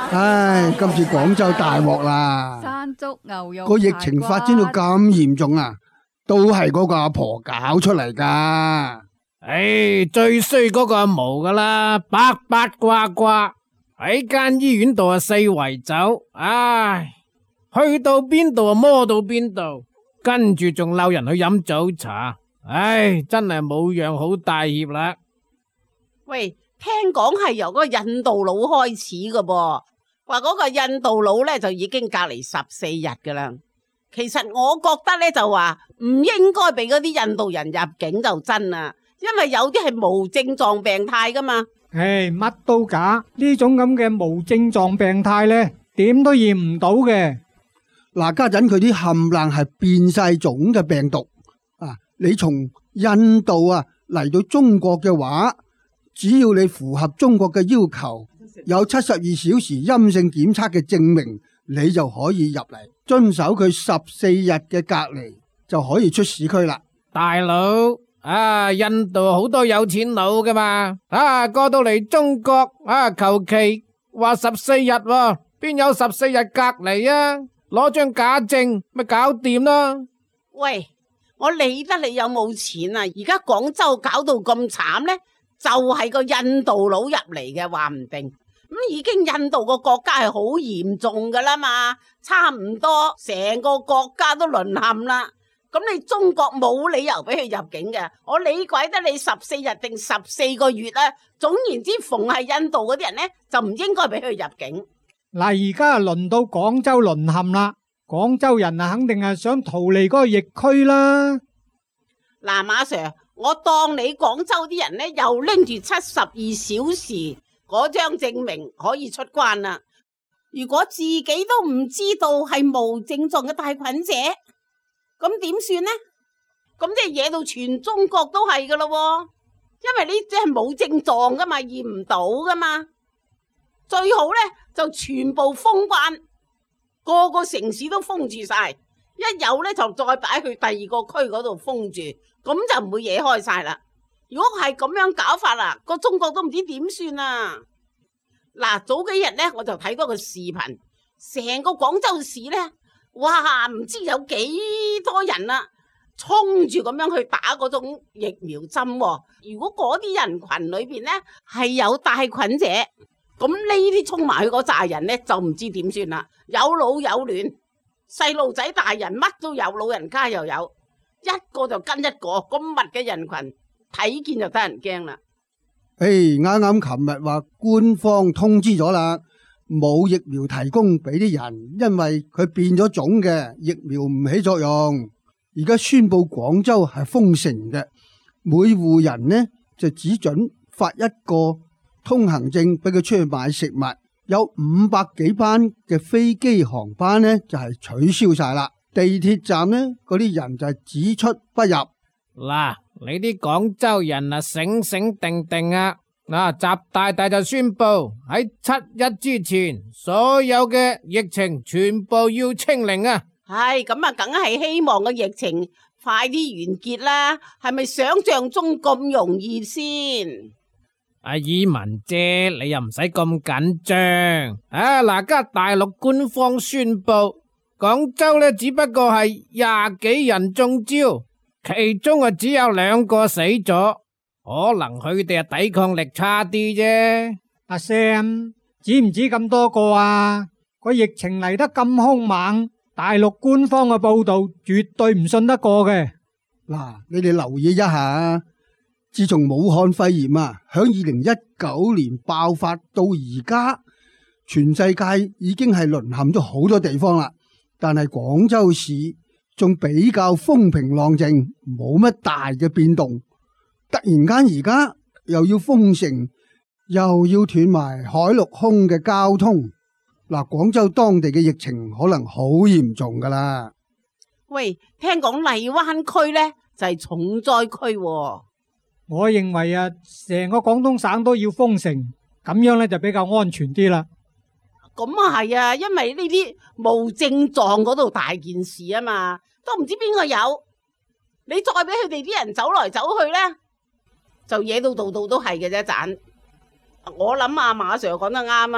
唉，今次廣州大鑊啦！ 山竹牛肉個疫情發展到咁嚴重啊，都係嗰個阿婆搞出嚟噶。 唉，最衰嗰個阿毛噶啦，八八卦卦喺間醫院度四圍走，唉，去到邊度啊摸到邊度，跟住仲鬧人去飲早茶，唉，真係冇樣好帶挈啦。 喂，聽講係由嗰個印度佬開始噶噃，話嗰個印度佬咧就已經隔離14日噶啦。其實我覺得咧就話唔應該俾嗰啲印度人入境就真啦，因為有啲係無症狀病態噶嘛。 唉，乜都假，呢種咁嘅無症狀病態咧，點都驗唔到嘅。 嗱，家陣佢啲冚唪唥係變晒種嘅病毒啊！你從印度啊嚟到中國嘅話，只要你符合中國嘅要求，有72小時陰性檢測嘅證明，你就可以入嚟，遵守佢14日嘅隔離，就可以出市區啦。 大佬啊，印度好多有錢佬噶嘛，啊過到嚟中國啊，求其話14日喎，邊有14日隔離啊？攞張假證咪搞掂啦。 喂，我理得你有冇錢啊？而家廣州搞到咁慘呢，就係個印度佬入嚟嘅，話唔定咁已經印度個國家係好嚴重噶啦嘛，差唔多成個國家都淪陷啦。咁你中國冇理由俾佢入境嘅，我理鬼得你14日定14個月啊。總言之，逢係印度嗰啲人呢，就唔應該俾佢入境。 嗱，而家輪到廣州淪陷啦，廣州人啊肯定係想逃離嗰個疫區啦。 嗱，馬 Sir， 我當你廣州啲人呢，又拎住72小時嗰張證明可以出關啦。如果自己都唔知道係無症狀嘅帶菌者，咁點算呢？咁即係惹到全中國都係噶咯，因為呢啲係冇症狀噶嘛，驗唔到噶嘛。最好呢，就全部封關，個個城市都封住晒，一有呢，就再擺去第二個區嗰度封住，咁就唔會惹開晒啦。如果係咁樣搞法啦，個中國都唔知點算啊！嗱，早幾日呢，我就睇到個視頻，成個廣州市呢，哇，唔知有幾多人啊，衝住咁樣去打嗰種疫苗針喎。如果嗰啲人群裏邊呢，係有帶菌者，咁呢啲衝埋去嗰扎人呢，就唔知點算啦。有老有嫩，細路仔大人乜都有，老人家又有，一個就跟一個，咁密嘅人群睇見就得人驚啦。 啱啱琴日話官方通知咗啦，冇疫苗提供俾啲人，因為佢變咗種嘅疫苗唔起作用。而家宣布廣州係封城嘅，每戶人呢就只准發一個通行證俾佢出去買食物，有500幾班嘅飛機航班呢就係取消晒啦。地鐵站呢嗰啲人就係只出不入。 嗱，你啲廣州人啊，醒醒定定啊！嗱，習大大就宣布喺7一之前，所有嘅疫情全部要清零啊！ 唉，咁啊，梗係希望個疫情快啲完結啦。係咪想象中咁容易先？ 阿爾文姐，你又唔使咁緊張啊！嗱，家大陸官方宣布，廣州呢只不過係20幾人中招，其中啊只有2個死咗，可能佢哋啊抵抗力差啲啫。 阿 Sam， 止唔止咁多個啊？個疫情嚟得咁兇猛，大陸官方嘅報道絕對唔信得過嘅。 嗱，你哋留意一下，自從武漢肺炎啊響2019年爆發到而家，全世界已經係淪陷咗好多地方啦。但係廣州市仲比較風平浪靜，冇乜大嘅變動。突然間而家又要封城，又要斷埋海陸空嘅交通。嗱，廣州當地嘅疫情可能好嚴重噶啦。 喂，聽講荔灣區呢就係重災區喎。 我認為啊，成個廣東省都要封城，咁樣呢就比較安全啲啦。 咁啊係啊，因為呢啲無症狀嗰度大件事啊嘛，都唔知邊個有，你再俾佢哋啲人走來走去呢，就惹到度度都係嘅啫。盞我諗阿馬 Sir 講得啱啊，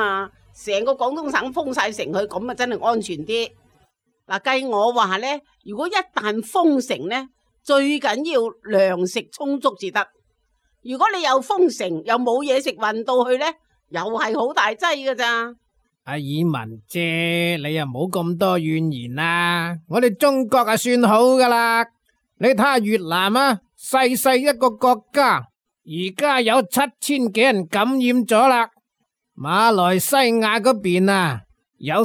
成個廣東省封晒城去，咁啊真係安全啲。嗱，計我話呢，如果一旦封城呢，最緊要糧食充足至得。如果你又封城又冇嘢食運到去呢，又係好大劑噶咋。 阿爾文姐，你又冇咁多怨言啦，我哋中國啊算好噶啦。你睇下越南啊，細細一個國家，而家有7000幾人感染咗啦。馬來西亞嗰邊啊，有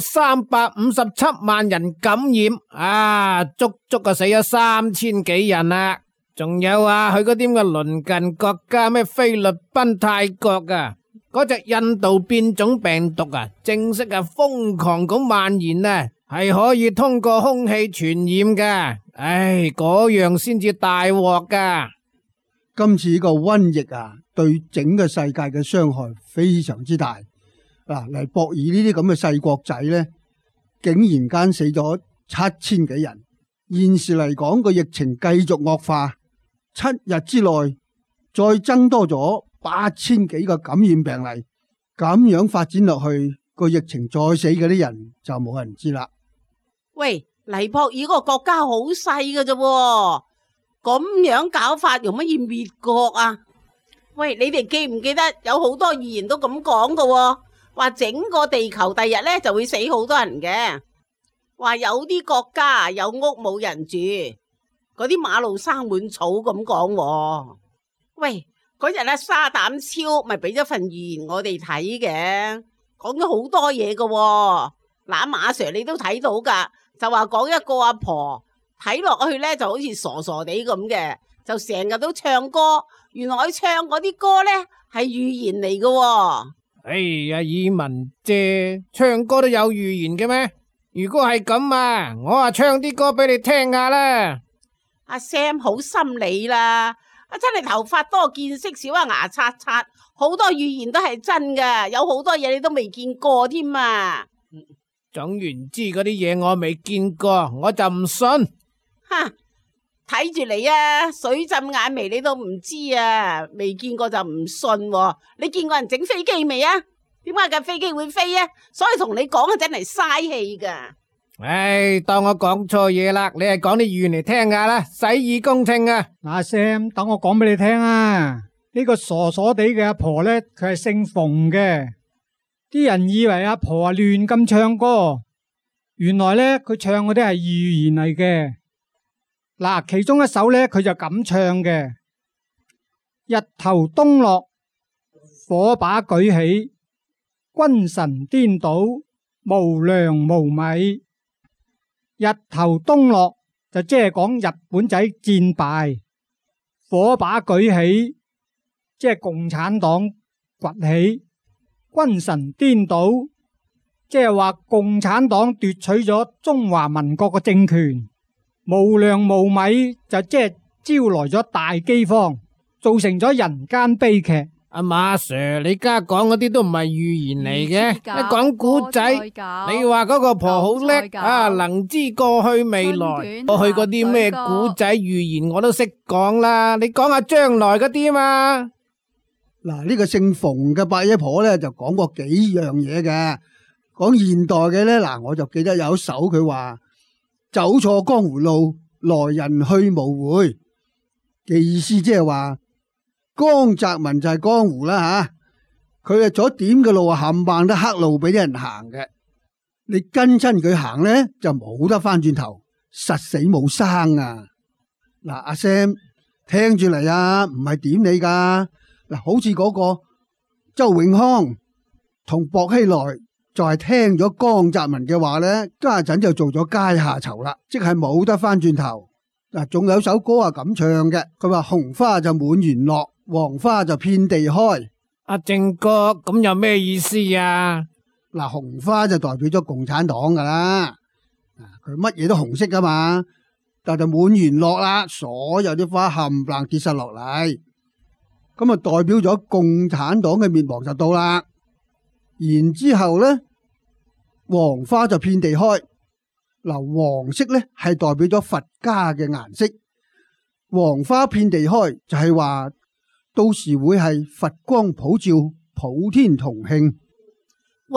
357萬人感染，啊，足死咗3000幾人啦。仲有啊，去嗰啲咁嘅鄰近國家，咩菲律賓、泰國啊，嗰隻印度變種病毒啊，正式啊瘋狂咁蔓延啊，係可以通過空氣傳染噶。唉，嗰樣先至大鑊噶。 今次呢個瘟疫啊，對整個世界嘅傷害非常之大。嗱，尼泊爾呢啲咁嘅細國仔呢，竟然間死咗7000幾人。現時嚟講，個疫情繼續惡化，7日之內再增多咗8000幾個感染病例，咁樣發展落去，個疫情再死嗰啲人就冇人知啦。 喂，尼泊爾個國家好細㗎啫，咁樣搞法容乜易滅國啊？喂，你哋記唔記得有好多預言都咁講㗎，話整個地球第日呢就會死好多人嘅，話有啲國家有屋冇人住，嗰啲馬路生滿草咁講。喂，嗰日啊沙膽超咪俾咗份預言我哋睇嘅，講咗好多嘢㗎。嗱，馬 Sir 你都睇到噶，就話講一個阿婆睇落去呢就好似傻傻地咁嘅，就成日都唱歌，原來佢唱嗰啲歌呢係預言嚟㗎。 哎呀，爾文姐，唱歌都有預言嘅咩？如果係咁啊，我啊唱啲歌俾你聽下啦。 阿 Sam 好心理啦，真係頭髮多見識少啊，牙刷刷，好多預言都係真噶，有好多嘢你都未見過添啊。 總言之，嗰啲嘢我未見過，我就唔信。 哈，睇住你啊，水浸眼眉你都唔知啊，未見過就唔信喎。你見過人整飛機未啊？點解架飛機會飛啊？所以同你講啊，真係嘥氣噶。 唉，當我講錯嘢啦，你係講啲語言嚟聽下啦，洗耳恭聽啊。 嗱，Sam，等我講俾你聽啊。呢個傻傻地嘅阿婆呢，佢係姓馮嘅。啲人以為阿婆啊亂咁唱歌，原來呢，佢唱嗰啲係預言嚟嘅。嗱，其中一首呢，佢就咁唱嘅：日頭東落，火把舉起，君臣顛倒，無糧無米。日頭東落就即係講日本仔戰敗，火把舉起即係共產黨崛起，君臣顛倒即係話共產黨奪取咗中華民國嘅政權，無糧無米就即係招來咗大饑荒，造成咗人間悲劇。 阿馬 Sir，你而家講嗰啲都唔係預言嚟嘅，你講古仔，你話嗰個婆好叻啊，能知過去未來，過去嗰啲咩古仔預言我都識講啦，你講下將來嗰啲嘛。 嗱，呢個姓馮嘅伯爺婆咧就講過幾樣嘢嘅。講現代嘅咧，嗱，我就記得有一首佢話走錯江湖路，來人去無回嘅意思，即係話江澤民就係江湖啦吓，佢係左點嘅路啊，冚唪都黑路俾啲人行嘅，你跟親佢行咧就冇得翻轉頭，實死冇生啊！嗱，阿 Sam 聽住嚟啊，唔係點你噶。嗱，好似嗰個周永康同薄熙來就係聽咗江澤民嘅話咧，家陣就做咗階下囚啦，即係冇得翻轉頭。嗱，仲有首歌係咁唱嘅，佢話紅花就滿園落，黃花就遍地開。 阿正哥，咁有咩意思啊？ 嗱，紅花就代表咗共產黨噶啦，佢乜嘢都紅色噶嘛，但就滿園落啦，所有啲花冚唪唥跌晒落嚟，咁啊代表咗共產黨嘅滅亡就到啦。然之後咧，黃花就遍地開。嗱，黃色咧係代表咗佛家嘅顏色，黃花遍地開就係話到時會係佛光普照，普天同慶。 喂，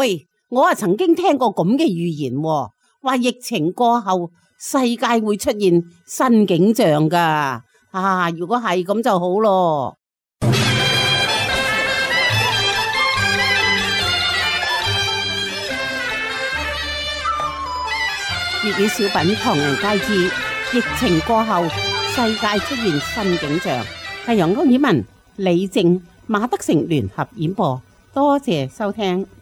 我曾經聽過咁嘅預言喎，話疫情過後世界會出現新景象噶。如果係咁就好咯。粵語小品《唐人街之疫情過後世界出現新景象》，係由歐爾文、李靜、馬德成聯合演播，多謝收聽。